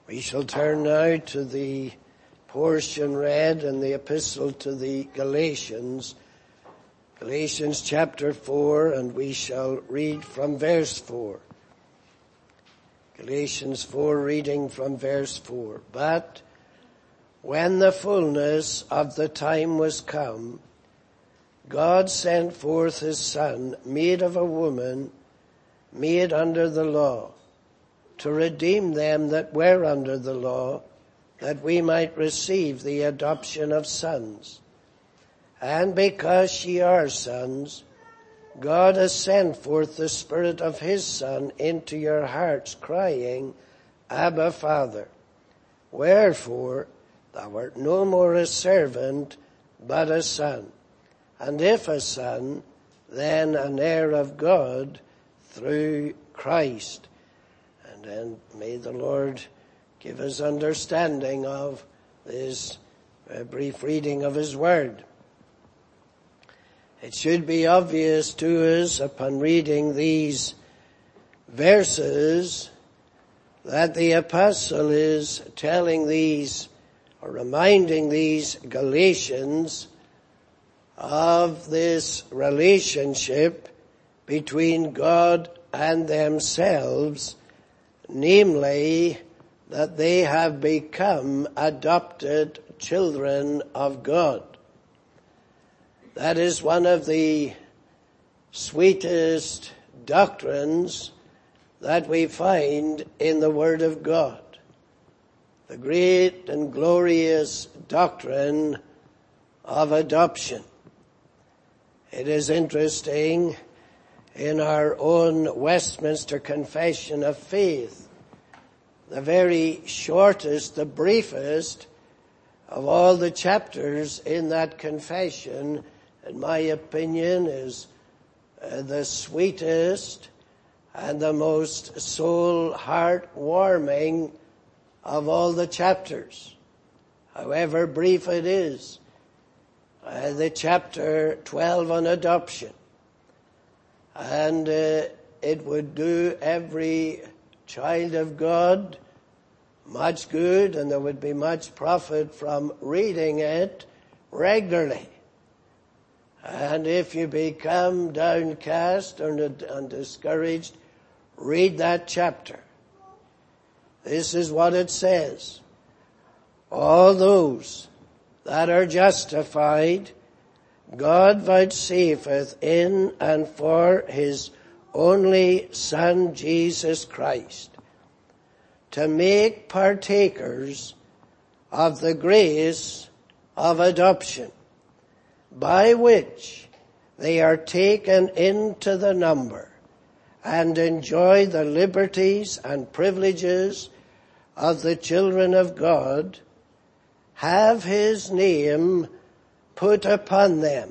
We shall turn now to the portion read in the epistle to the Galatians, Galatians chapter 4, and we shall read from verse 4. Galatians 4, reading from verse 4. But when the fullness of the time was come, God sent forth his Son, made of a woman, made under the law, to redeem them that were under the law, that we might receive the adoption of sons. And because ye are sons, God has sent forth the Spirit of his Son into your hearts, crying, Abba, Father. Wherefore thou art no more a servant, but a son. And if a son, then an heir of God through Christ. And may the Lord give us understanding of this brief reading of his word. It should be obvious to us upon reading these verses that the apostle is telling these, or reminding these Galatians of this relationship between God and themselves, namely that they have become adopted children of God. That is one of the sweetest doctrines that we find in the Word of God. The great and glorious doctrine of adoption. It is interesting, in our own Westminster Confession of Faith, the very shortest, the briefest of all the chapters in that confession, in my opinion, is the sweetest and the most soul heart-warming of all the chapters, however brief it is. The chapter 12 on adoption. And it would do every child of God much good, and there would be much profit from reading it regularly. And if you become downcast and discouraged, read that chapter. This is what it says. All those that are justified, God vouchsafeth in and for his only Son, Jesus Christ, to make partakers of the grace of adoption, by which they are taken into the number and enjoy the liberties and privileges of the children of God, have his name put upon them,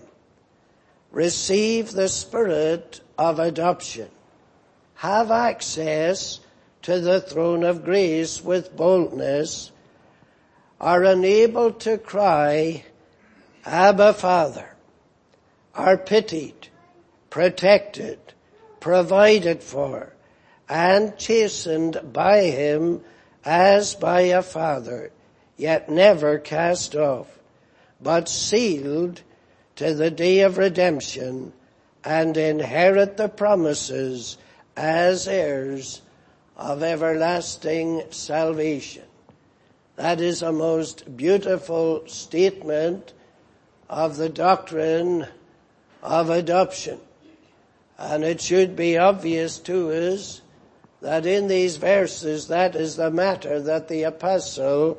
receive the Spirit of adoption, have access to the throne of grace with boldness, are enabled to cry, Abba, Father, are pitied, protected, provided for, and chastened by him as by a father, yet never cast off, but sealed to the day of redemption, and inherit the promises as heirs of everlasting salvation. That is a most beautiful statement of the doctrine of adoption. And it should be obvious to us that in these verses, that is the matter that the apostle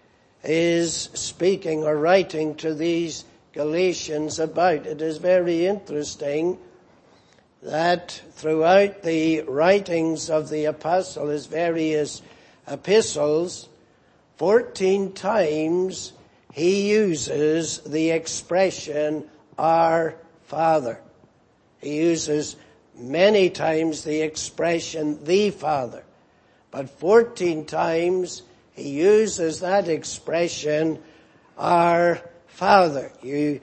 is speaking or writing to these Galatians about. It is very interesting that throughout the writings of the apostle, his various epistles, 14 times he uses the expression, our Father. He uses many times the expression, the Father. But 14 times he uses that expression, our Father.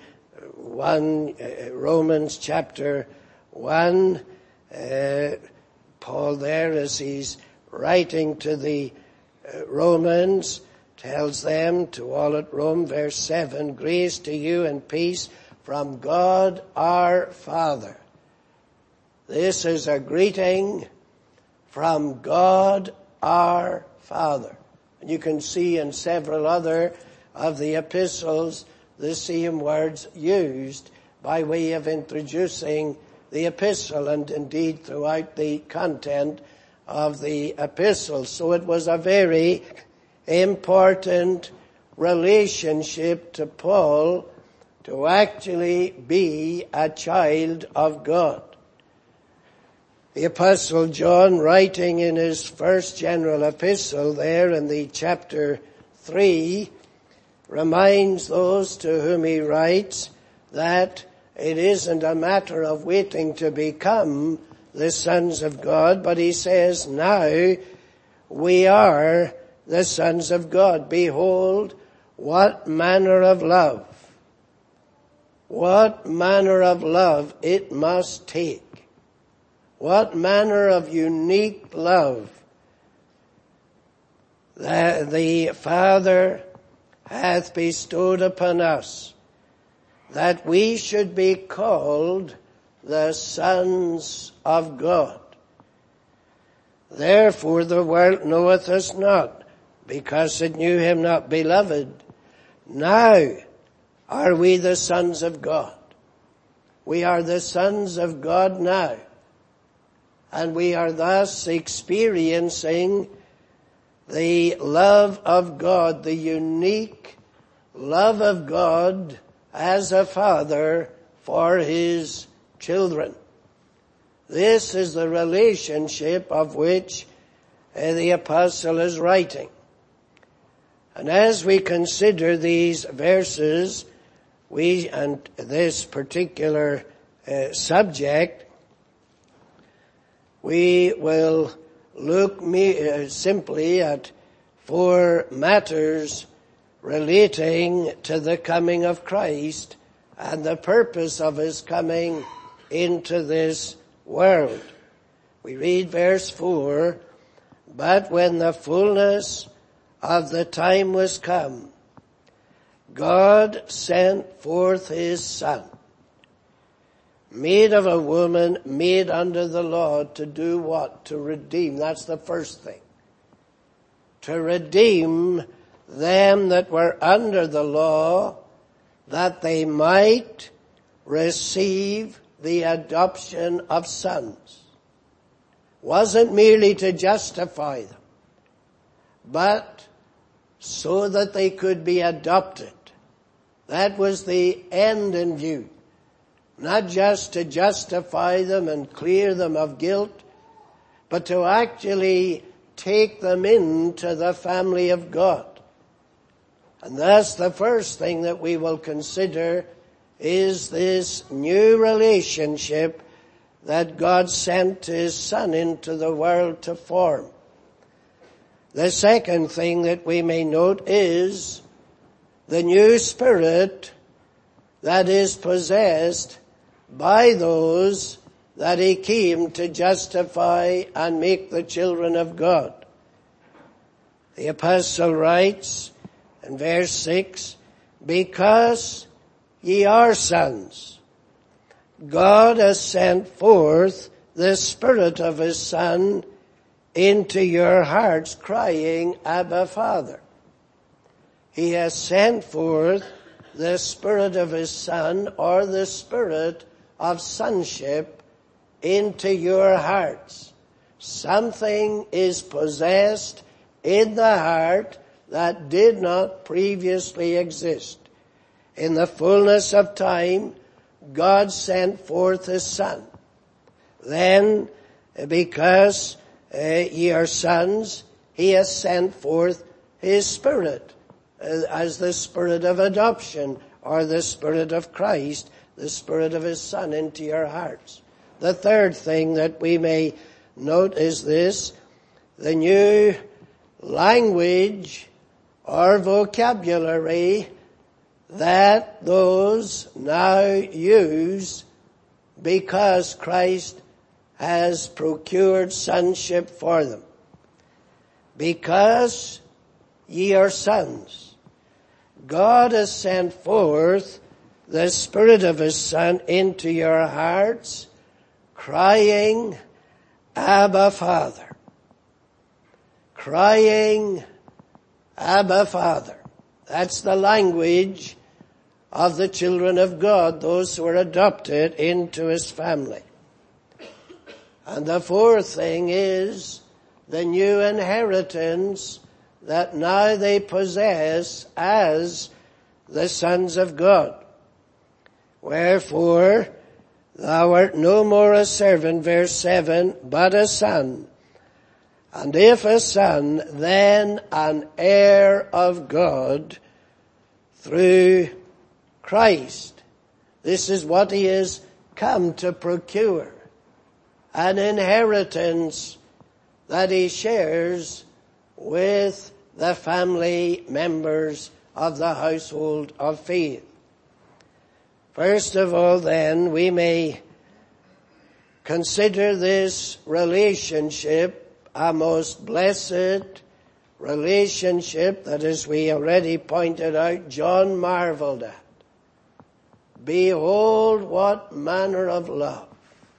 Romans chapter 1, Paul there, as he's writing to the Romans tells them to all at Rome, verse 7, grace to you and peace from God our Father. This is a greeting from God our Father. And you can see in several other of the epistles the same words used by way of introducing the epistle, and indeed throughout the content of the epistle. So it was a very important relationship to Paul to actually be a child of God. The Apostle John, writing in his first general epistle there in the chapter 3, reminds those to whom he writes that it isn't a matter of waiting to become the sons of God, but he says, now we are the sons of God. Behold, what manner of love it must take. What manner of unique love that the Father hath bestowed upon us, that we should be called the sons of God. Therefore the world knoweth us not, because it knew him not. Beloved, now are we the sons of God. We are the sons of God now. And we are thus experiencing the love of God, the unique love of God as a father for his children. This is the relationship of which the apostle is writing. And as we consider these verses, and this particular subject, we will look simply at 4 matters relating to the coming of Christ and the purpose of his coming into this world. We read verse 4, but when the fullness of the time was come, God sent forth his Son, made of a woman, made under the law, to do what? To redeem. That's the first thing. To redeem them that were under the law, that they might receive the adoption of sons. Wasn't merely to justify them, but so that they could be adopted. That was the end in view. Not just to justify them and clear them of guilt, but to actually take them into the family of God. And thus the first thing that we will consider is this new relationship that God sent his Son into the world to form. The second thing that we may note is the new spirit that is possessed by those that he came to justify and make the children of God. The apostle writes in verse 6, because ye are sons, God has sent forth the Spirit of his Son into your hearts, crying, Abba, Father. He has sent forth the Spirit of his Son, or the Spirit of sonship, into your hearts. Something is possessed in the heart that did not previously exist. In the fullness of time, God sent forth his Son. Then, because ye are sons, he has sent forth his Spirit as the Spirit of adoption, or the Spirit of Christ, the Spirit of his Son, into your hearts. The third thing that we may note is this: the new language or vocabulary that those now use because Christ has procured sonship for them. because ye are sons. God has sent forth the Spirit of His Son into your hearts, crying, Abba, Father. Crying, Abba, Father. That's the language of the children of God, those who are adopted into His family. And the fourth thing is the new inheritance that now they possess as the sons of God. Wherefore, thou art no more a servant, verse 7, but a son. And if a son, then an heir of God through Christ. This is what He has come to procure. An inheritance that He shares with the family members of the household of faith. First of all, then, we may consider this relationship a most blessed relationship that, as we already pointed out, John marveled at. Behold, what manner of love.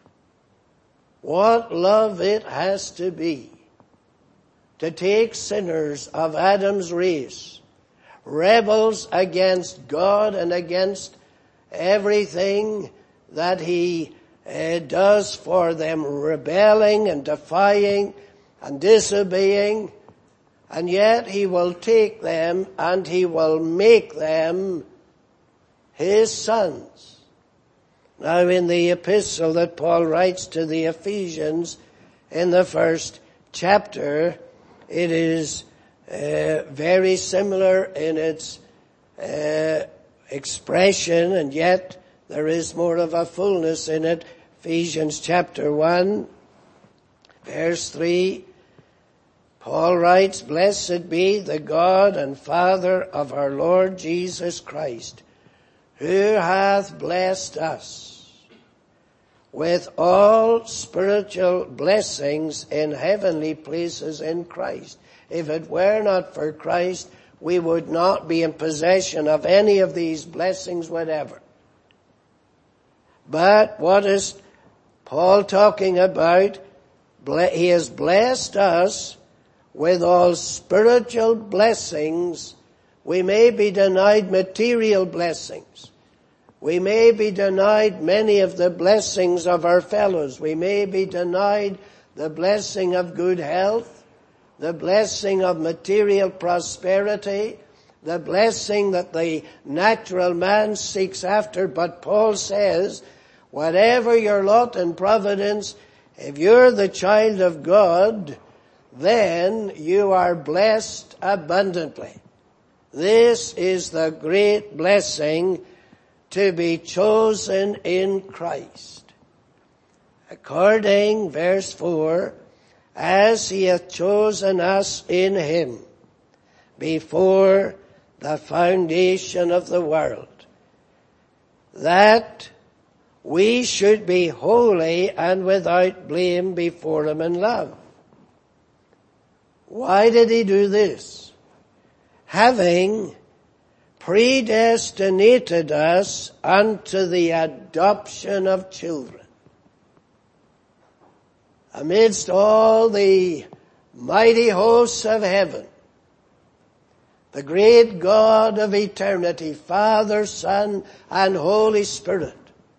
What love it has to be to take sinners of Adam's race, rebels against God and against everything that He does for them, rebelling and defying and disobeying, and yet He will take them and He will make them His sons. Now, in the epistle that Paul writes to the Ephesians in the first chapter, it is very similar in its expression, and yet there is more of a fullness in it. Ephesians chapter 1, verse 3, Paul writes, Blessed be the God and Father of our Lord Jesus Christ, who hath blessed us with all spiritual blessings in heavenly places in Christ. If it were not for Christ, we would not be in possession of any of these blessings whatever. But what is Paul talking about? He has blessed us with all spiritual blessings. We may be denied material blessings. We may be denied many of the blessings of our fellows. We may be denied the blessing of good health, the blessing of material prosperity, the blessing that the natural man seeks after. But Paul says, whatever your lot and providence, if you're the child of God, then you are blessed abundantly. This is the great blessing to be chosen in Christ. According, verse 4, as He hath chosen us in Him before the foundation of the world, that we should be holy and without blame before Him in love. Why did He do this? Having predestinated us unto the adoption of children. Amidst all the mighty hosts of heaven, the great God of eternity, Father, Son, and Holy Spirit,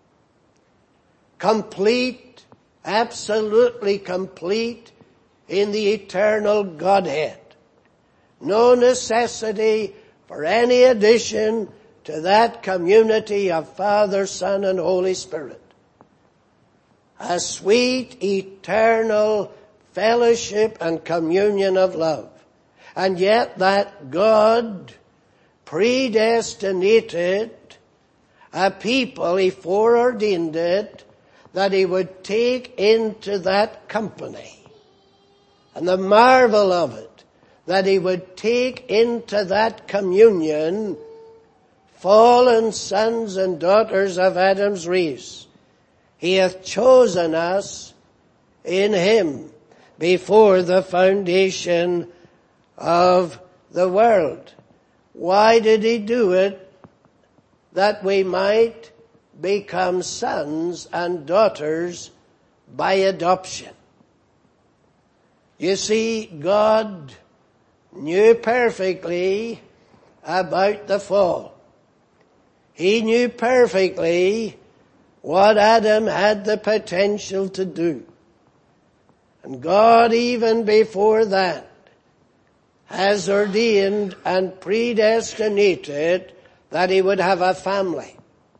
complete, absolutely complete in the eternal Godhead. No necessity for any addition to that community of Father, Son, and Holy Spirit. A sweet, eternal fellowship and communion of love. And yet that God predestinated a people, He foreordained it, that He would take into that company. And the marvel of it, that He would take into that communion fallen sons and daughters of Adam's race. He hath chosen us in Him before the foundation of the world. Why did he do it? That we might become sons and daughters by adoption. You see, God knew perfectly about the fall. He knew perfectly what Adam had the potential to do. And God, even before that, has ordained and predestinated that he would have a family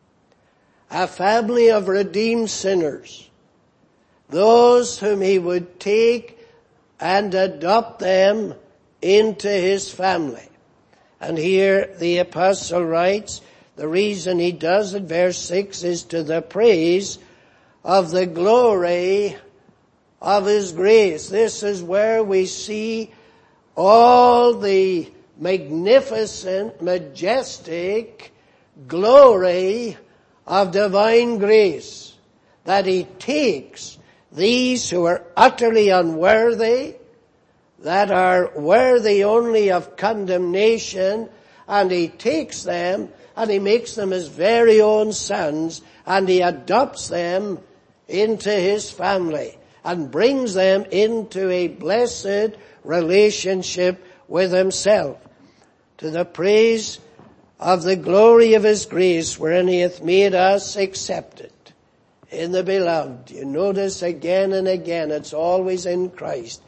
of redeemed sinners, those whom he would take and adopt them into his family. And here the apostle writes, the reason he does it, verse 6, is to the praise of the glory of his grace. This is where we see all the magnificent, majestic glory of divine grace, that he takes these who are utterly unworthy, that are worthy only of condemnation, and he takes them and he makes them his very own sons, and he adopts them into his family and brings them into a blessed relationship with himself, to the praise of the glory of his grace, wherein he hath made us accepted in the beloved. You notice again and again, it's always in Christ,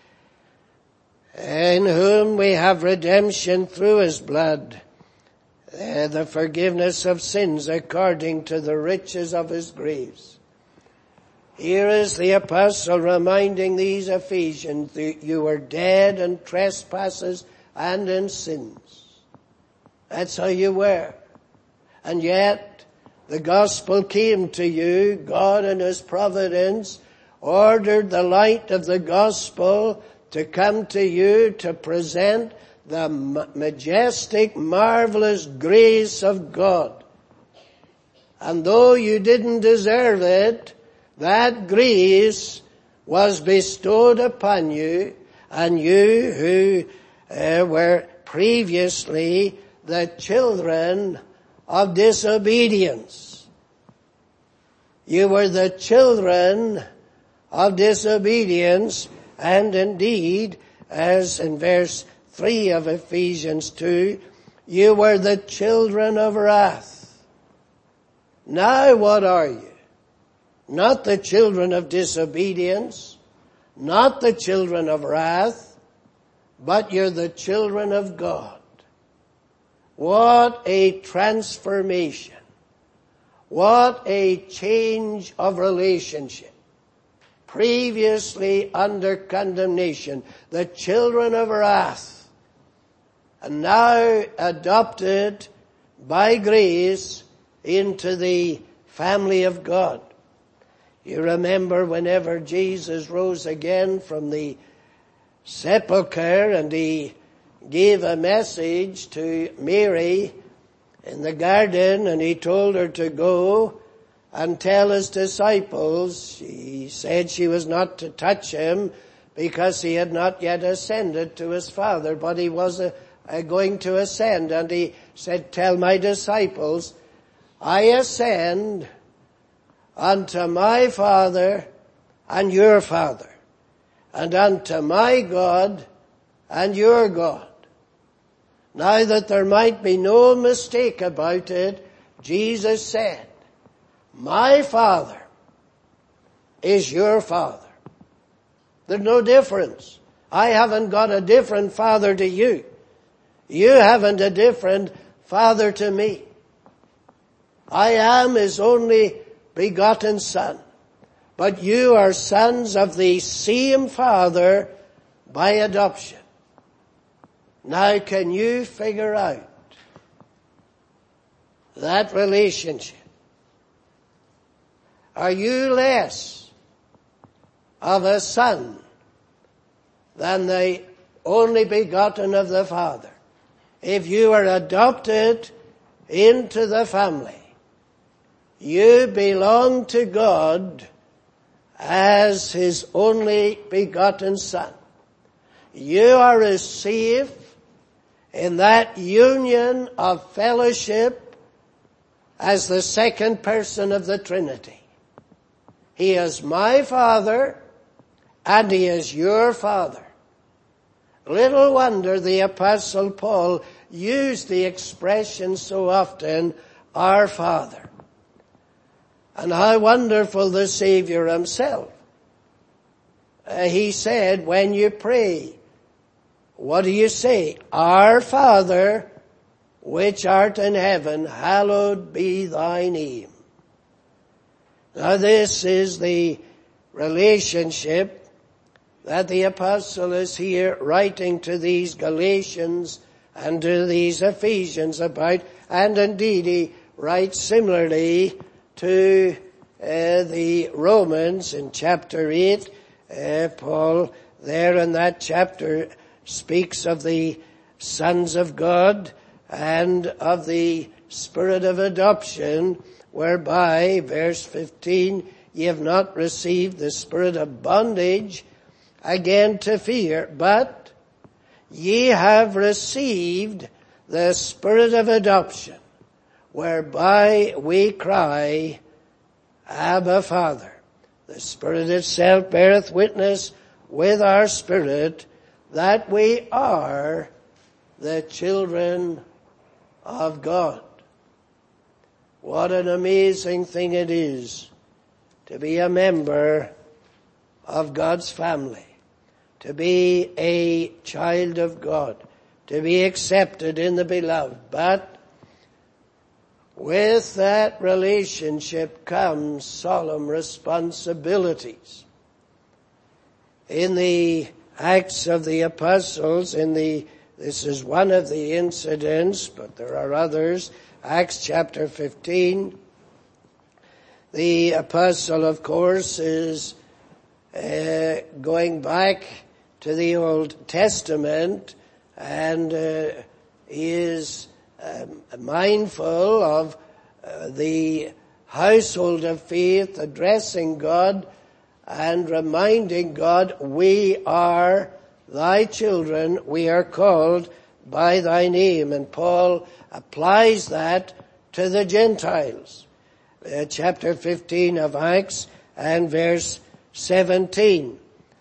in whom we have redemption through his blood, the forgiveness of sins according to the riches of his grace. Here is the apostle reminding these Ephesians that you were dead in trespasses and in sins. That's how you were. And yet the gospel came to you. God in his providence ordered the light of the gospel to come to you to present the majestic, marvelous grace of God. And though you didn't deserve it, that grace was bestowed upon you, and you who were previously the children of disobedience. You were the children of disobedience, and indeed, as in verse 3 of Ephesians 2, you were the children of wrath. Now what are you? Not the children of disobedience, not the children of wrath, but you're the children of God. What a transformation. What a change of relationship. Previously under condemnation, the children of wrath, and now adopted by grace into the family of God. You remember whenever Jesus rose again from the sepulchre and he gave a message to Mary in the garden, and he told her to go and tell his disciples. He said she was not to touch him because he had not yet ascended to his Father, but he was going to ascend. And he said, tell my disciples, I ascend unto my Father and your Father, and unto my God and your God. Now that there might be no mistake about it, Jesus said, my Father is your Father. There's no difference. I haven't got a different Father to you. You haven't a different Father to me. I am his only begotten Son. But you are sons of the same Father by adoption. Now can you figure out that relationship? Are you less of a son than the only begotten of the Father? If you are adopted into the family, you belong to God as his only begotten Son. you are as safe in that union of fellowship as the second person of the Trinity. He is my Father and He is your Father. Little wonder the Apostle Paul used the expression so often, our Father. And how wonderful the Savior himself. He said, when you pray, what do you say? Our Father, which art in heaven, hallowed be thy name. Now this is the relationship that the apostle is here writing to these Galatians and to these Ephesians about, and indeed he writes similarly to the Romans in chapter 8. Paul there in that chapter speaks of the sons of God and of the spirit of adoption, whereby, verse 15, ye have not received the spirit of bondage again to fear, but ye have received the spirit of adoption, whereby we cry, Abba, Father. The Spirit itself beareth witness with our spirit that we are the children of God. What an amazing thing it is to be a member of God's family, to be a child of God, to be accepted in the beloved. But with that relationship comes solemn responsibilities. In the Acts of the Apostles, this is one of the incidents, but there are others, Acts chapter 15, the apostle, of course, is going back to the Old Testament, and he is mindful of the household of faith, addressing God and reminding God, we are thy children, we are called by thy name. And Paul applies that to the Gentiles. Chapter 15 of Acts and verse 17.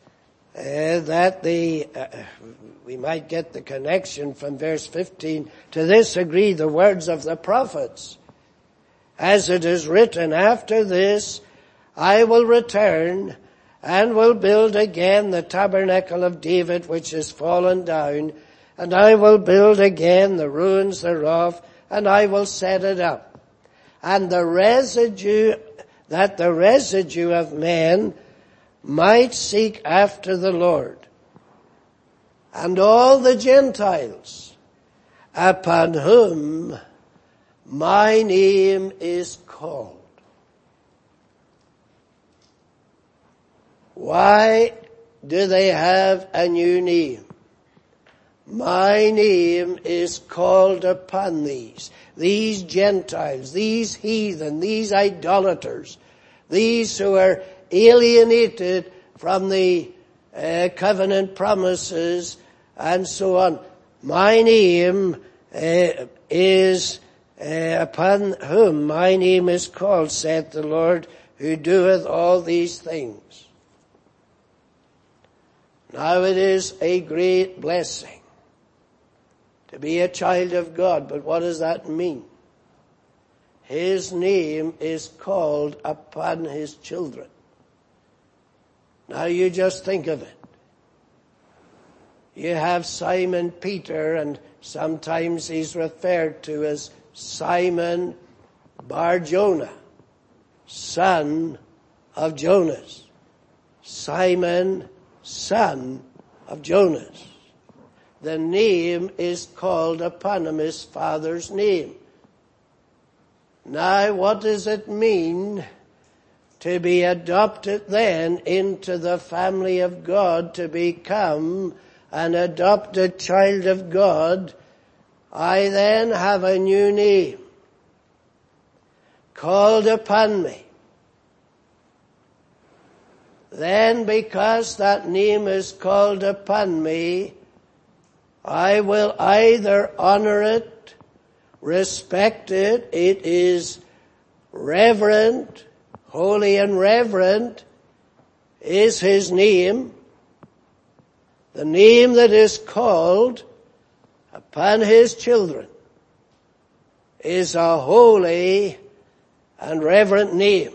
We might get the connection from verse 15. To this agree the words of the prophets. As it is written, after this I will return and will build again the tabernacle of David which is fallen down, and I will build again the ruins thereof, and I will set it up. And the residue of men might seek after the Lord. And all the Gentiles upon whom my name is called. Why do they have a new name? My name is called upon these Gentiles, these heathen, these idolaters, these who are alienated from the covenant promises and so on. My name is upon whom my name is called, saith the Lord, who doeth all these things. Now it is a great blessing to be a child of God, but what does that mean? His name is called upon His children. Now you just think of it. You have Simon Peter, and sometimes he's referred to as Simon Bar-Jonah, son of Jonas. Simon, son of Jonas. The name is called upon him, his father's name. Now, what does it mean to be adopted then into the family of God, to become an adopted child of God? I then have a new name called upon me. then because that name is called upon me, I will either honor it, respect it. It is reverent, holy and reverent is his name. The name that is called upon his children is a holy and reverent name.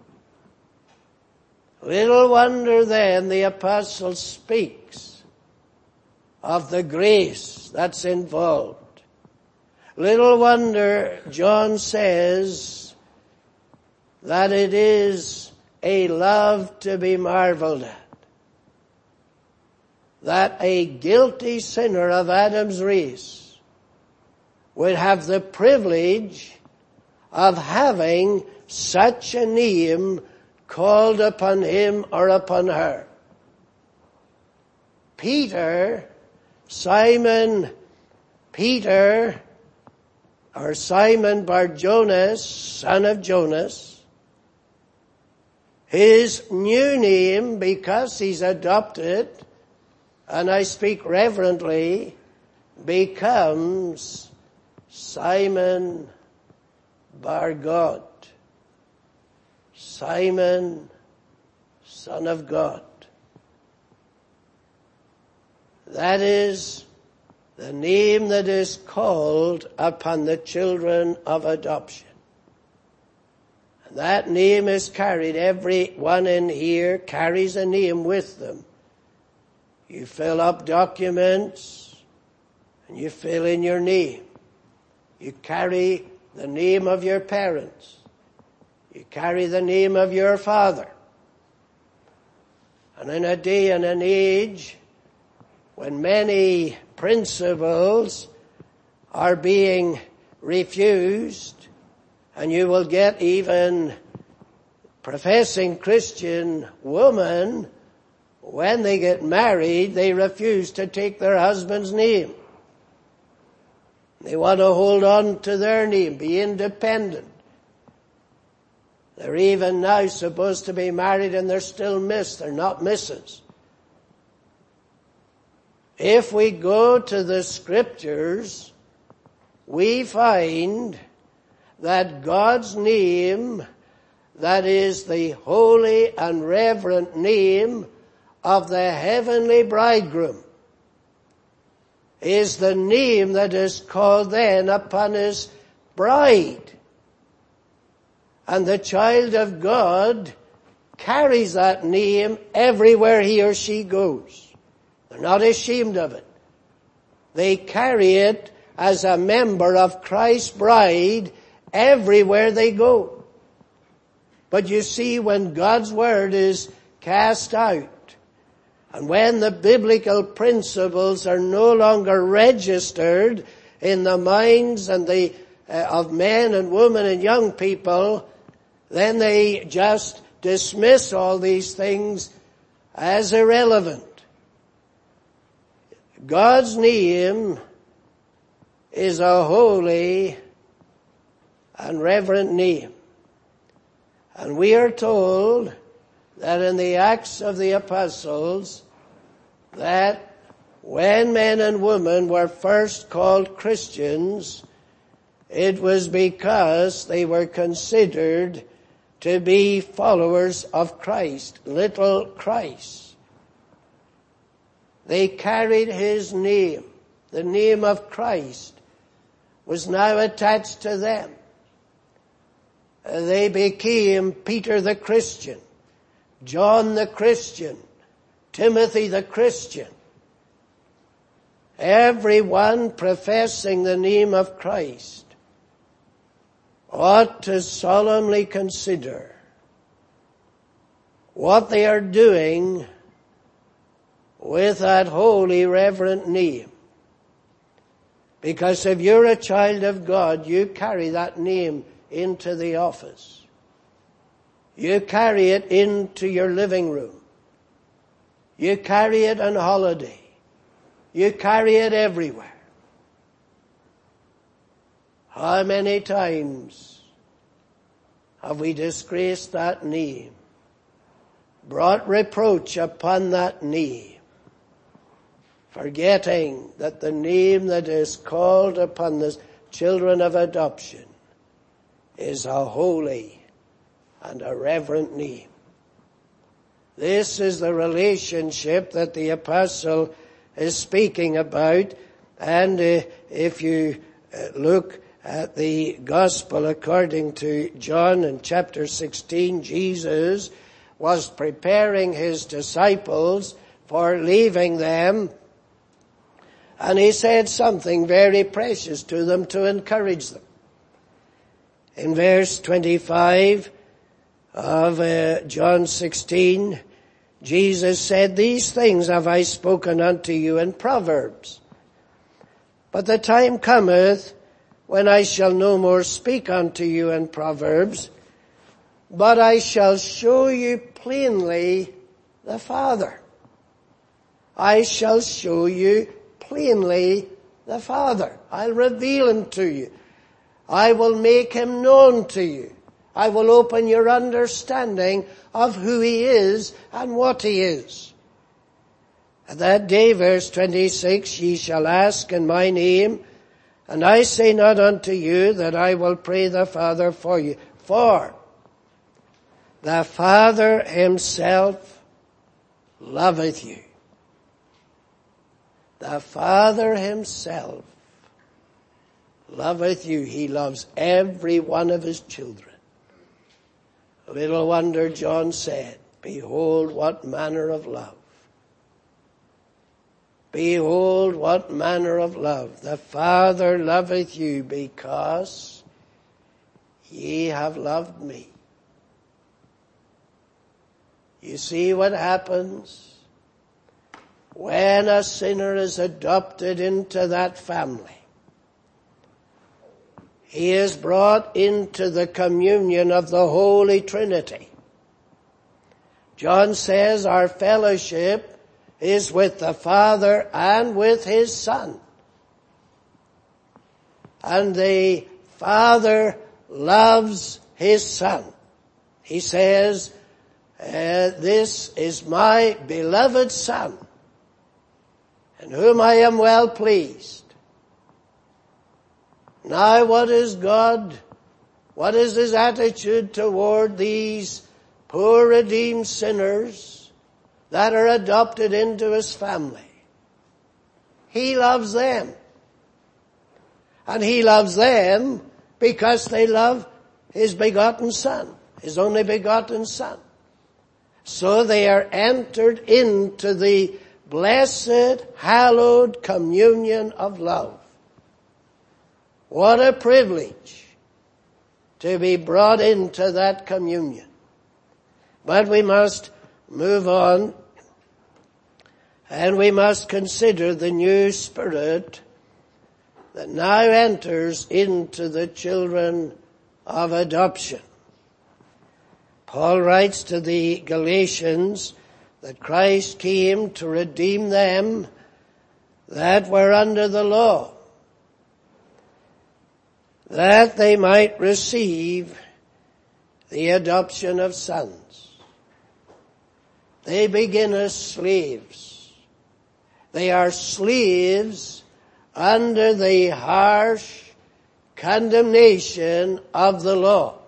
Little wonder then the apostle speaks of the grace that's involved. Little wonder John says that it is a love to be marveled at. That a guilty sinner of Adam's race would have the privilege of having such a name called upon him or upon her. Simon Bar-Jonas, son of Jonas, his new name, because he's adopted, and I speak reverently, becomes Simon Bar-God. Simon, son of God. That is the name that is called upon the children of adoption. And that name is carried. Everyone in here carries a name with them. You fill up documents and you fill in your name. You carry the name of your parents. You carry the name of your father. And in a day and an age when many principles are being refused, and you will get even professing Christian women, when they get married, they refuse to take their husband's name. They want to hold on to their name, be independent. They're even now supposed to be married and they're still Miss, they're not Mrs. If we go to the scriptures, we find that God's name, that is the holy and reverent name of the heavenly bridegroom, is the name that is called then upon his bride. And the child of God carries that name everywhere he or she goes. They're not ashamed of it. They carry it as a member of Christ's bride everywhere they go. But you see, when God's word is cast out, and when the biblical principles are no longer registered in the minds and of men and women and young people, then they just dismiss all these things as irrelevant. God's name is a holy and reverent name. And we are told that in the Acts of the Apostles, that when men and women were first called Christians, it was because they were considered to be followers of Christ, little Christ. They carried his name. The name of Christ was now attached to them. They became Peter the Christian, John the Christian, Timothy the Christian. Everyone professing the name of Christ ought to solemnly consider what they are doing with that holy, reverent name. Because if you're a child of God, you carry that name into the office. You carry it into your living room. You carry it on holiday. You carry it everywhere. How many times have we disgraced that name brought reproach upon that knee, forgetting that the name that is called upon the children of adoption is a holy and a reverent name. This is the relationship that the apostle is speaking about. And if you look at the gospel according to John in chapter 16, Jesus was preparing his disciples for leaving them. And he said something very precious to them to encourage them. In verse 25 of John 16, Jesus said, "These things have I spoken unto you in Proverbs. But the time cometh when I shall no more speak unto you in Proverbs, but I shall show you plainly the Father." I shall show you plainly the Father. I'll reveal him to you. I will make him known to you. I will open your understanding of who he is and what he is. At that day, verse 26, "Ye shall ask in my name, and I say not unto you that I will pray the Father for you. For the Father himself loveth you." The Father himself loveth you. He loves every one of his children. Little wonder John said, "Behold what manner of love. Behold what manner of love. The Father loveth you because ye have loved me." You see what happens when a sinner is adopted into that family. He is brought into the communion of the Holy Trinity. John says our fellowship is with the Father and with his Son. And the Father loves his Son. He says, "This is my beloved Son, in whom I am well pleased." Now what is God? What is his attitude toward these poor redeemed sinners that are adopted into his family? He loves them. And he loves them because they love his begotten Son, his only begotten Son. So they are entered into the blessed, hallowed communion of love. What a privilege to be brought into that communion. But we must move on, and we must consider the new spirit that now enters into the children of adoption. Paul writes to the Galatians that Christ came to redeem them that were under the law, that they might receive the adoption of sons. They begin as slaves. They are slaves under the harsh condemnation of the law.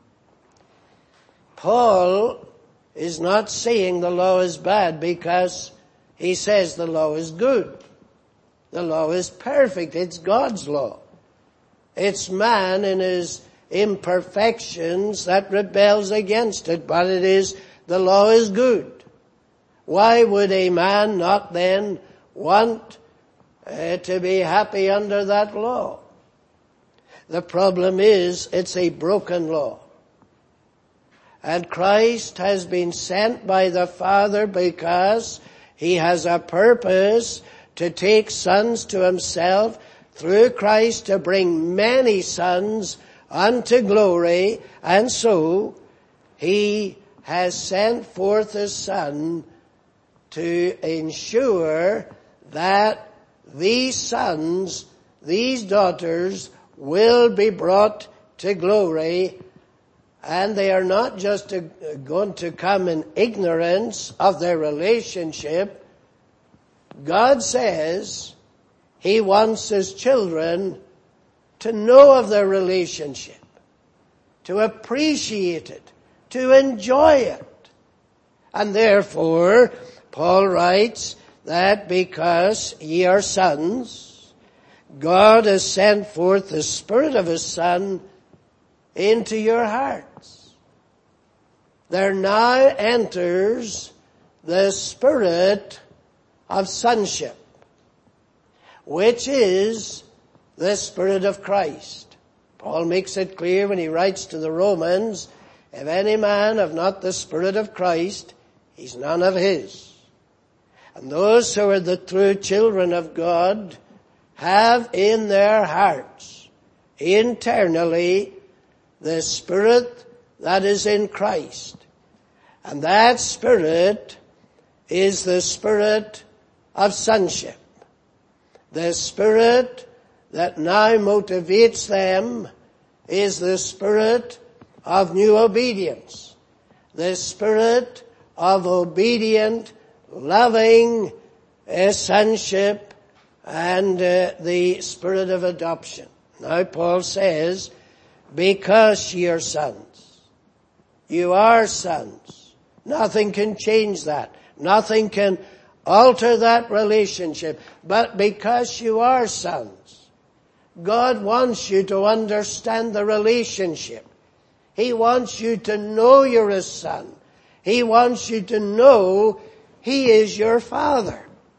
Paul is not saying the law is bad, because he says the law is good. The law is perfect. It's God's law. It's man in his imperfections that rebels against it, but the law is good. Why would a man not then want to be happy under that law? The problem is it's a broken law. And Christ has been sent by the Father because he has a purpose to take sons to himself through Christ, to bring many sons unto glory. And so he has sent forth his Son to ensure that these sons, these daughters, will be brought to glory. And they are not just going to come in ignorance of their relationship. God says He wants His children to know of their relationship, to appreciate it, to enjoy it. And therefore, Paul writes that because ye are sons, God has sent forth the Spirit of His Son into your hearts. There now enters the Spirit of sonship, which is the Spirit of Christ. Paul makes it clear when he writes to the Romans, if any man have not the Spirit of Christ, he's none of his. And those who are the true children of God have in their hearts, internally, the Spirit that is in Christ. And that Spirit is the Spirit of sonship. The Spirit that now motivates them is the Spirit of new obedience. The Spirit of obedient, loving sonship, and the Spirit of adoption. Now Paul says, because ye are sons. You are sons. Nothing can change that. Nothing can alter that relationship. But because you are sons, God wants you to understand the relationship. He wants you to know you're His son. He wants you to know He is your Father.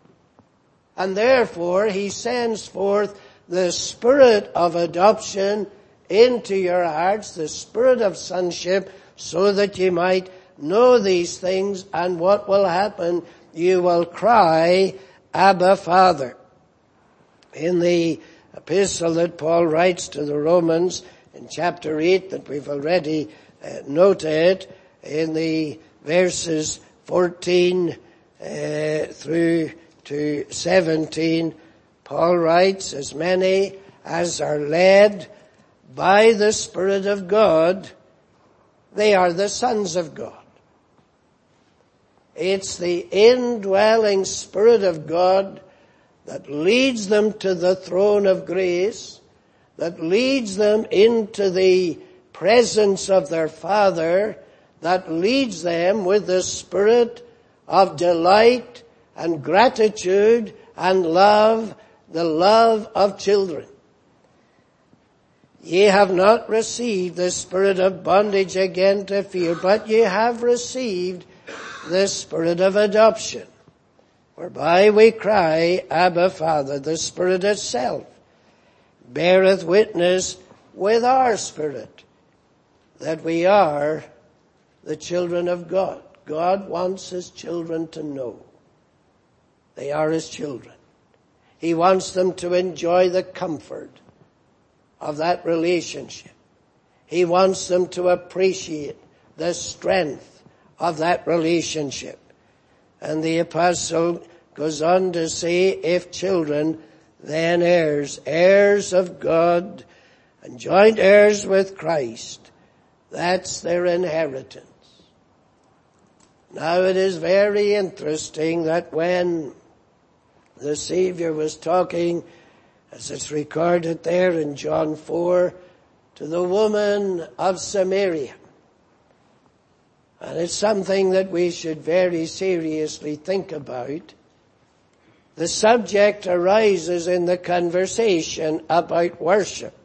And therefore He sends forth the Spirit of adoption into your hearts, the Spirit of sonship, so that you might know these things. And what will happen? You will cry, Abba, Father. In the epistle that Paul writes to the Romans in chapter 8 that we've already noted, in the verses 14 through to 17, Paul writes, as many as are led by the Spirit of God, they are the sons of God. It's the indwelling Spirit of God that leads them to the throne of grace, that leads them into the presence of their Father, that leads them with the spirit of delight and gratitude and love, the love of children. Ye have not received the spirit of bondage again to fear, but ye have received the Spirit of adoption, whereby we cry, Abba, Father. The Spirit itself beareth witness with our spirit that we are the children of God. God wants His children to know they are His children. He wants them to enjoy the comfort of that relationship. He wants them to appreciate the strength of that relationship. And the apostle goes on to say, if children, then heirs, heirs of God, and joint heirs with Christ. That's their inheritance. Now it is very interesting that when the Savior was talking, as it's recorded there in John 4, to the woman of Samaria. And it's something that we should very seriously think about. The subject arises in the conversation about worship.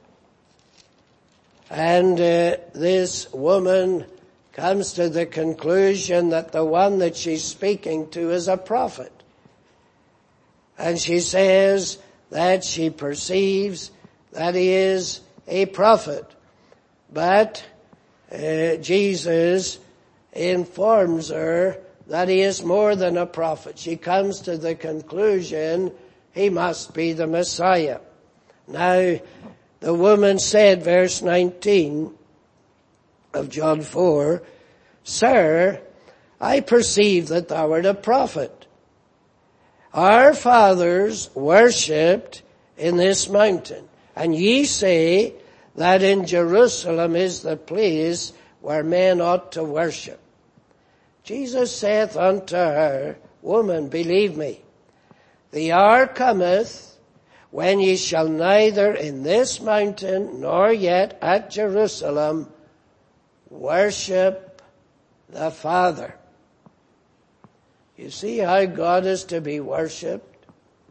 And this woman comes to the conclusion that the one that she's speaking to is a prophet. And she says that she perceives that he is a prophet. But Jesus informs her that he is more than a prophet. She comes to the conclusion he must be the Messiah. Now, the woman said, verse 19 of John 4, Sir, I perceive that thou art a prophet. Our fathers worshipped in this mountain, and ye say that in Jerusalem is the place where men ought to worship. Jesus saith unto her, Woman, believe me, the hour cometh when ye shall neither in this mountain nor yet at Jerusalem worship the Father. You see how God is to be worshipped?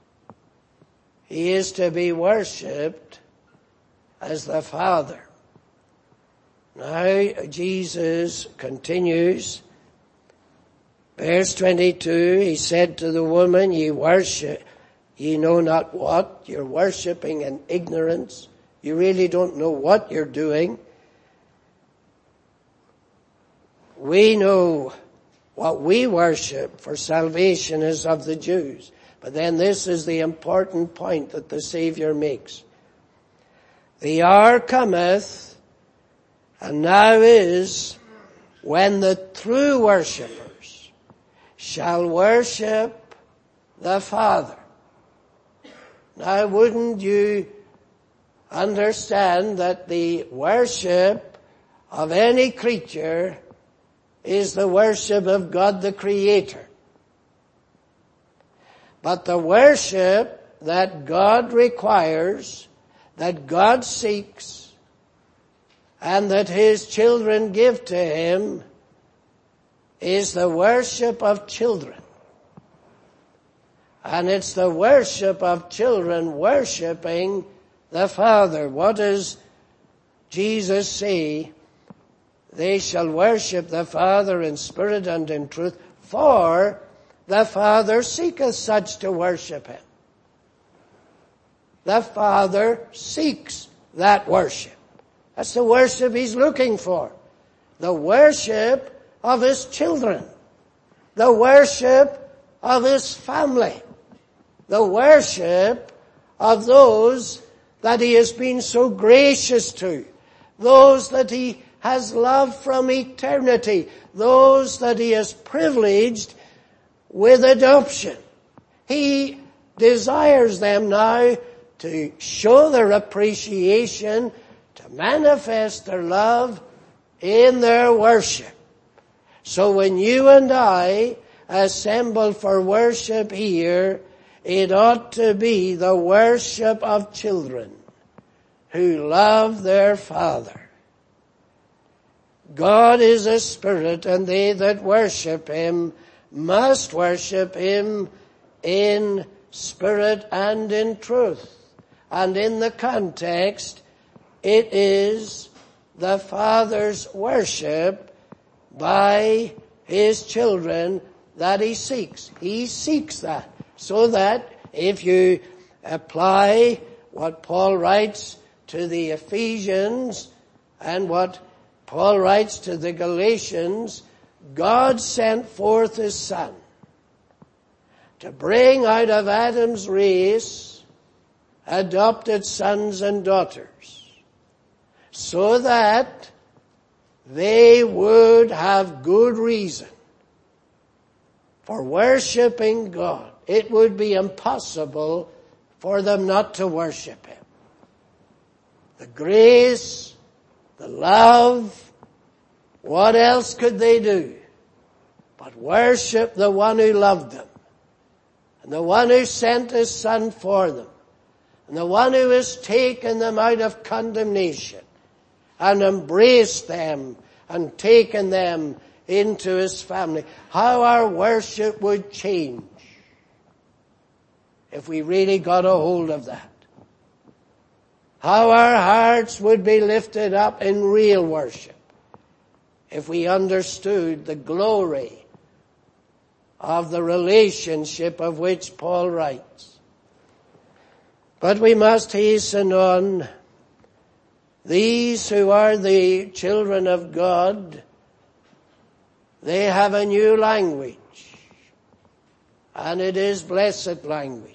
He is to be worshipped as the Father. Now Jesus continues, verse 22, he said to the woman, ye worship, ye know not what, you're worshipping in ignorance. You really don't know what you're doing. We know what we worship, for salvation is of the Jews. But then this is the important point that the Savior makes. The hour cometh, and now is, when the true worshippers shall worship the Father. Now wouldn't you understand that the worship of any creature is the worship of God the Creator? But the worship that God requires, that God seeks, and that His children give to Him is the worship of children. And it's the worship of children worshiping the Father. What does Jesus say? They shall worship the Father in spirit and in truth, for the Father seeketh such to worship Him. The Father seeks that worship. That's the worship He's looking for. The worship of His children. The worship of His family. The worship of those that He has been so gracious to. Those that He has loved from eternity. Those that He has privileged with adoption. He desires them now to show their appreciation, to manifest their love in their worship. So when you and I assemble for worship here, it ought to be the worship of children who love their Father. God is a spirit, and they that worship Him must worship Him in spirit and in truth. And in the context, it is the Father's worship by His children that He seeks. He seeks that. So that if you apply what Paul writes to the Ephesians and what Paul writes to the Galatians, God sent forth His Son to bring out of Adam's race adopted sons and daughters, so that they would have good reason for worshiping God. It would be impossible for them not to worship Him. The grace, the love, what else could they do but worship the one who loved them, and the one who sent His Son for them, and the one who has taken them out of condemnation and embraced them and taken them into His family. How our worship would change if we really got a hold of that. How our hearts would be lifted up in real worship if we understood the glory of the relationship of which Paul writes. But we must hasten on. These who are the children of God, they have a new language, and it is blessed language.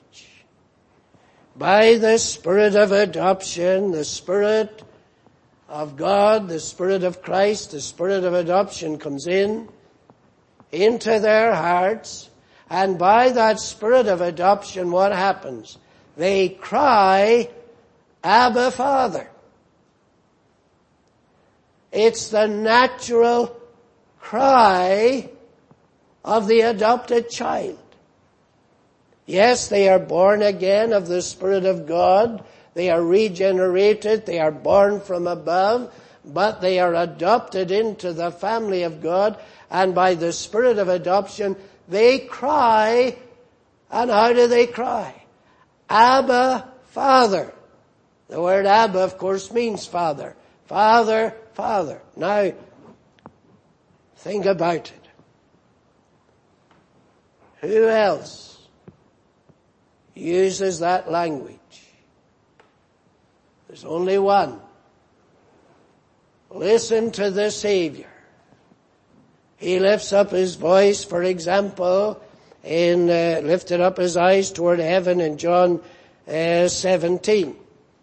By the Spirit of adoption, the Spirit of God, the Spirit of Christ, the Spirit of adoption comes into their hearts, and by that Spirit of adoption, what happens? They cry, Abba, Father. It's the natural cry of the adopted child. Yes, they are born again of the Spirit of God. They are regenerated. They are born from above. But they are adopted into the family of God. And by the Spirit of adoption, they cry. And how do they cry? Abba, Father. The word Abba, of course, means Father. Father, Father. Now, think about it. Who else uses that language? There's only one. Listen to the Savior. He lifts up his voice, for example, lifted up his eyes toward heaven in John 17.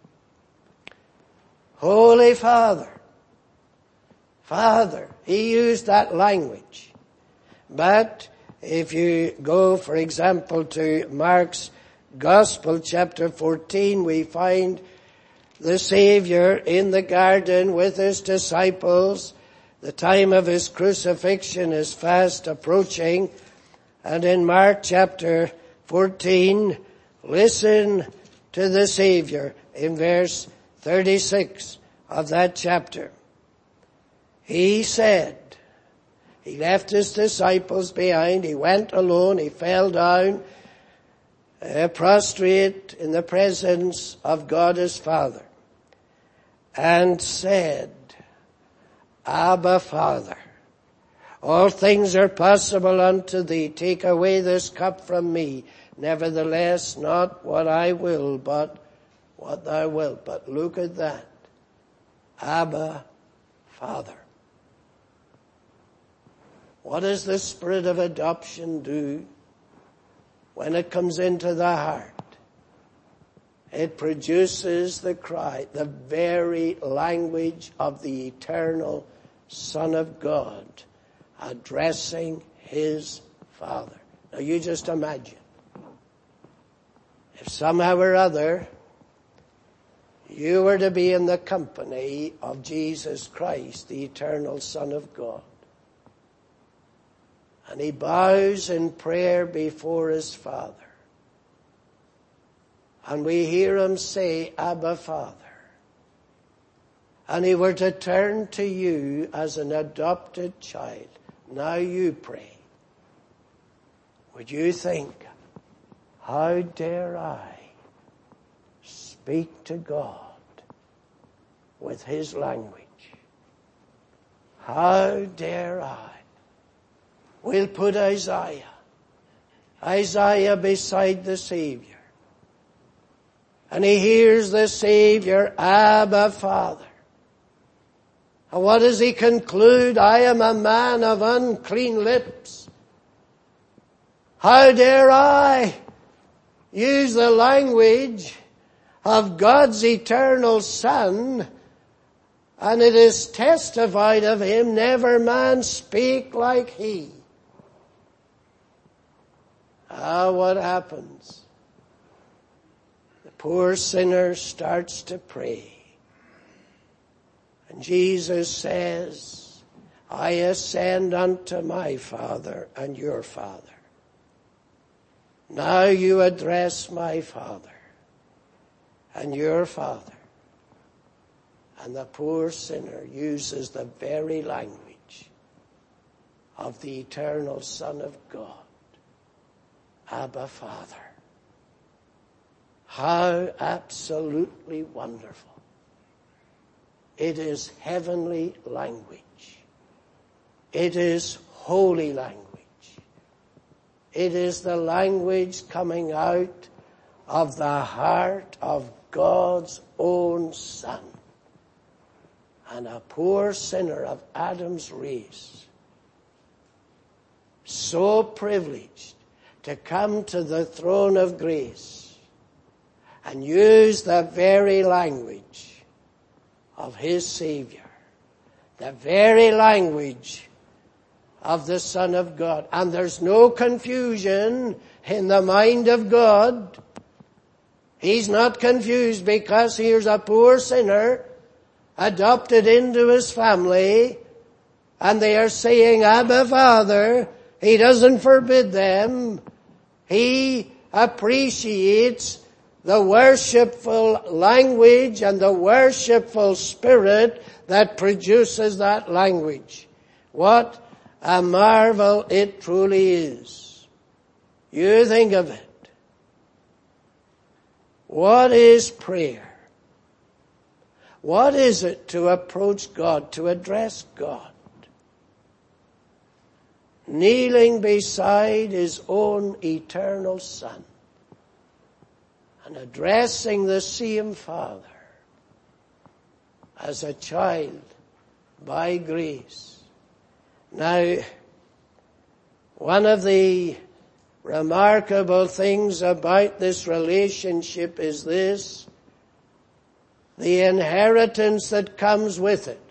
Holy Father. Father. He used that language. But if you go, for example, to Mark's Gospel, chapter 14, we find the Savior in the garden with his disciples. The time of his crucifixion is fast approaching. And in Mark chapter 14, listen to the Savior in verse 36 of that chapter. He said, he left his disciples behind, he went alone, he fell down, prostrate in the presence of God his Father, and said, Abba, Father, all things are possible unto thee. Take away this cup from me. Nevertheless, not what I will, but what thou wilt. But look at that. Abba, Father. What does the Spirit of adoption do when it comes into the heart? It produces the cry, the very language of the eternal Son of God, addressing his Father. Now you just imagine, if somehow or other you were to be in the company of Jesus Christ, the eternal Son of God, and he bows in prayer before his Father, and we hear him say, Abba, Father, and he were to turn to you as an adopted child, now you pray, would you think, how dare I speak to God with his language? How dare I? We'll put Isaiah beside the Savior. And he hears the Savior, Abba, Father. And what does he conclude? I am a man of unclean lips. How dare I use the language of God's eternal Son, and it is testified of him, never man spake like he. What happens? The poor sinner starts to pray. And Jesus says, I ascend unto my Father and your Father. Now you address my Father and your Father. And the poor sinner uses the very language of the eternal Son of God. Abba, Father. How absolutely wonderful. It is heavenly language. It is holy language. It is the language coming out of the heart of God's own Son. And a poor sinner of Adam's race, so privileged to come to the throne of grace and use the very language of his Savior, the very language of the Son of God. And there's no confusion in the mind of God. He's not confused because here's a poor sinner adopted into his family, and they are saying, Abba, Father. He doesn't forbid them. He appreciates the worshipful language and the worshipful spirit that produces that language. What a marvel it truly is. You think of it. What is prayer? What is it to approach God, to address God? Kneeling beside his own eternal Son and addressing the same Father as a child by grace. Now, one of the remarkable things about this relationship is this: the inheritance that comes with it.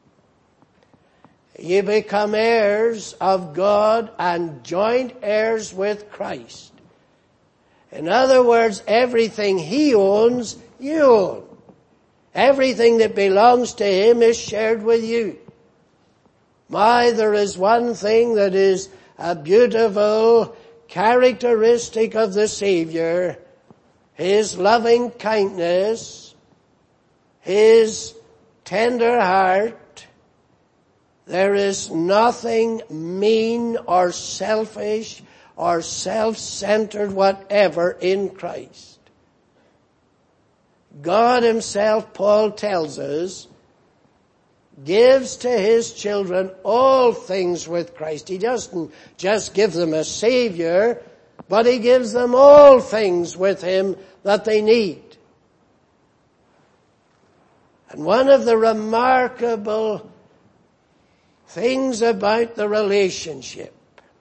You become heirs of God and joint heirs with Christ. In other words, everything he owns, you own. Everything that belongs to him is shared with you. There is one thing that is a beautiful characteristic of the Savior: his loving kindness, his tender heart. There is nothing mean or selfish or self-centered whatever in Christ. God himself, Paul tells us, gives to his children all things with Christ. He doesn't just give them a Savior, but he gives them all things with him that they need. And one of the remarkable things about the relationship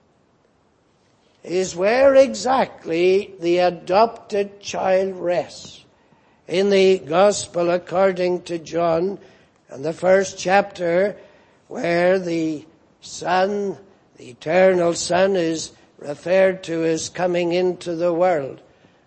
is where exactly the adopted child rests. In the Gospel according to John, in the first chapter, where the Son, the eternal Son, is referred to as coming into the world,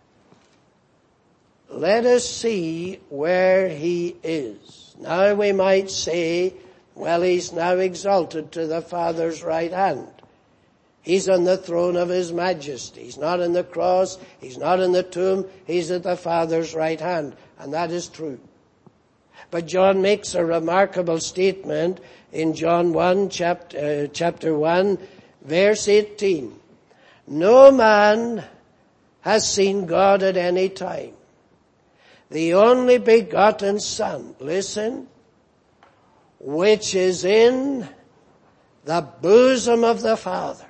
let us see where he is. Now we might say, well, he's now exalted to the Father's right hand. He's on the throne of his majesty. He's not on the cross. He's not in the tomb. He's at the Father's right hand. And that is true. But John makes a remarkable statement in John 1, chapter 1, verse 18. No man has seen God at any time. The only begotten Son, listen, which is in the bosom of the Father.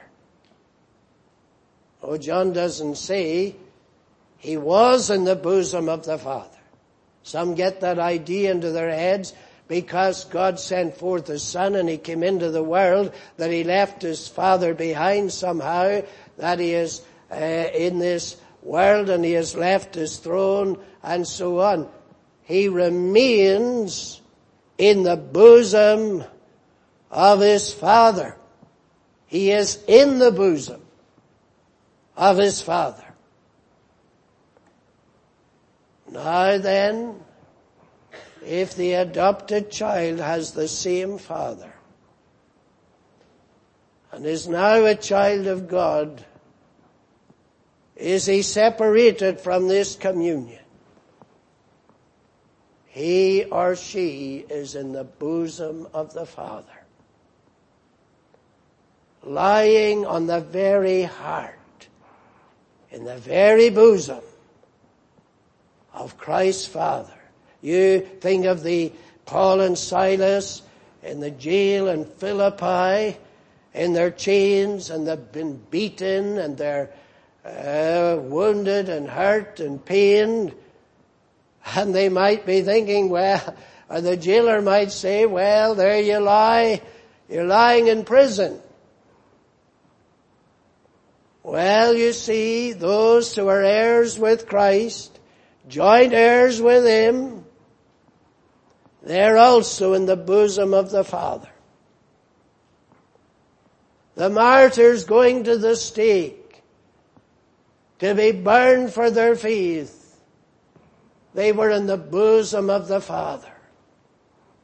Oh, John doesn't say he was in the bosom of the Father. Some get that idea into their heads because God sent forth his Son and he came into the world, that he left his Father behind somehow, that he is in this world and he has left his throne and so on. He remains in the bosom of his Father. He is in the bosom of his Father. Now then, if the adopted child has the same Father and is now a child of God, is he separated from this communion? He or she is in the bosom of the Father, lying on the very heart, in the very bosom of Christ's Father. You think of the Paul and Silas in the jail in Philippi, in their chains, and they've been beaten, and they're wounded and hurt and pained. And they might be thinking, well, or the jailer might say, well, there you lie. You're lying in prison. Well, you see, those who are heirs with Christ, joint heirs with him, they're also in the bosom of the Father. The martyrs going to the stake to be burned for their faith, they were in the bosom of the Father.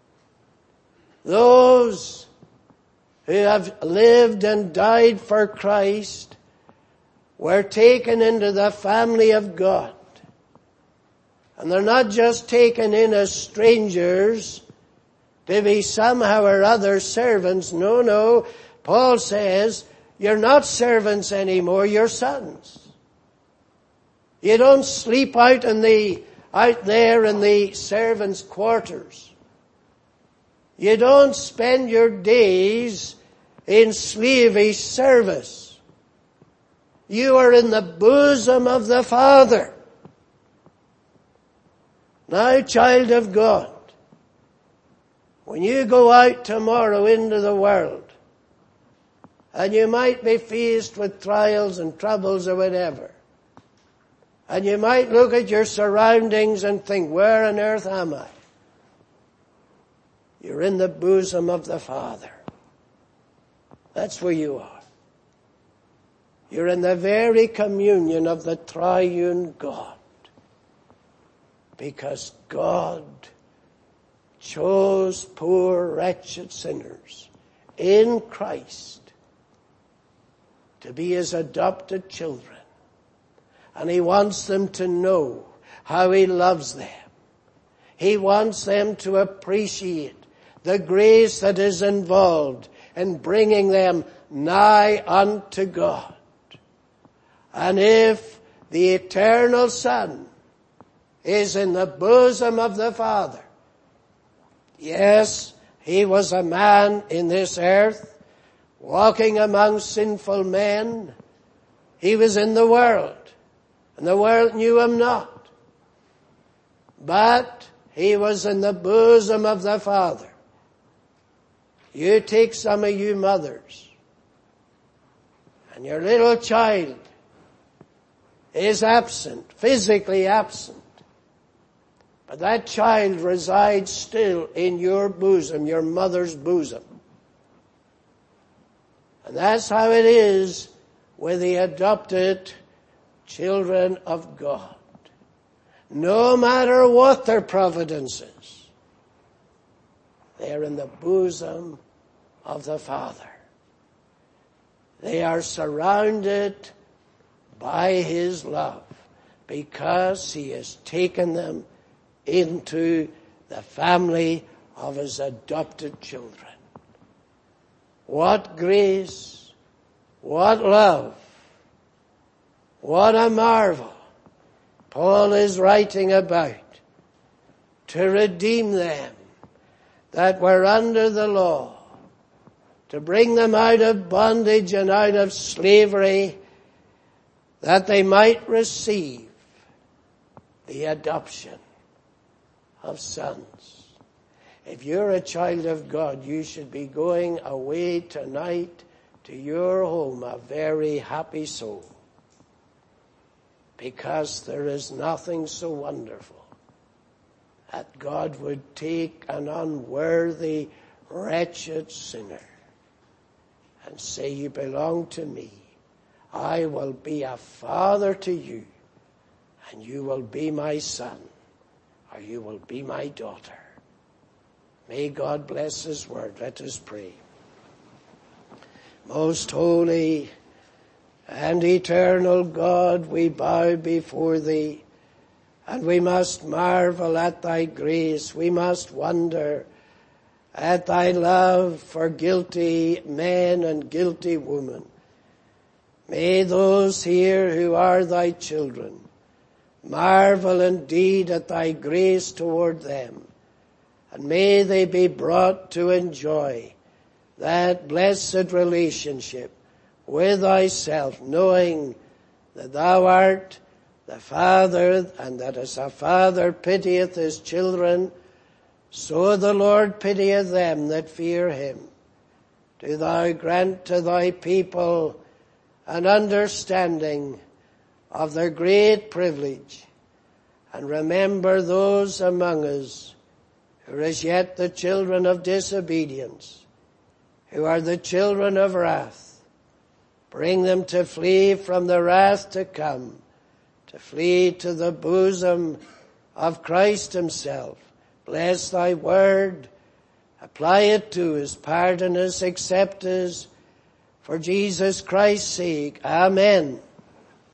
Those who have lived and died for Christ were taken into the family of God. And they're not just taken in as strangers to be somehow or other servants. No. Paul says, you're not servants anymore, you're sons. You don't sleep out there in the servants' quarters. You don't spend your days in slavish service. You are in the bosom of the Father. Now, child of God, when you go out tomorrow into the world, and you might be faced with trials and troubles or whatever, and you might look at your surroundings and think, where on earth am I? You're in the bosom of the Father. That's where you are. You're in the very communion of the triune God. Because God chose poor, wretched sinners in Christ to be His adopted children. And He wants them to know how He loves them. He wants them to appreciate the grace that is involved in bringing them nigh unto God. And if the eternal Son is in the bosom of the Father, yes, He was a man in this earth, walking among sinful men. He was in the world, and the world knew Him not. But He was in the bosom of the Father. You take some of you mothers, and your little child is absent, physically absent. But that child resides still in your bosom, your mother's bosom. And that's how it is with the adopted children of God. No matter what their providence is, they're in the bosom of the Father. They are surrounded by His love because He has taken them into the family of His adopted children. What grace, what love, what a marvel Paul is writing about to redeem them that were under the law, to bring them out of bondage and out of slavery, that they might receive the adoption of sons. If you're a child of God, you should be going away tonight to your home a very happy soul. Because there is nothing so wonderful that God would take an unworthy, wretched sinner and say, you belong to me. I will be a father to you, and you will be my son, or you will be my daughter. May God bless His word. Let us pray. Most holy and eternal God, we bow before Thee, and we must marvel at Thy grace. We must wonder at Thy love for guilty men and guilty women. May those here who are Thy children marvel indeed at Thy grace toward them, and may they be brought to enjoy that blessed relationship with Thyself, knowing that Thou art the Father, and that as a father pitieth his children, so the Lord pitieth them that fear Him. Do Thou grant to Thy people an understanding of their great privilege, and remember those among us who are as yet the children of disobedience, who are the children of wrath. Bring them to flee from the wrath to come, to flee to the bosom of Christ Himself. Bless Thy word, Apply it to us, pardon us, accept us, for Jesus Christ's sake. Amen.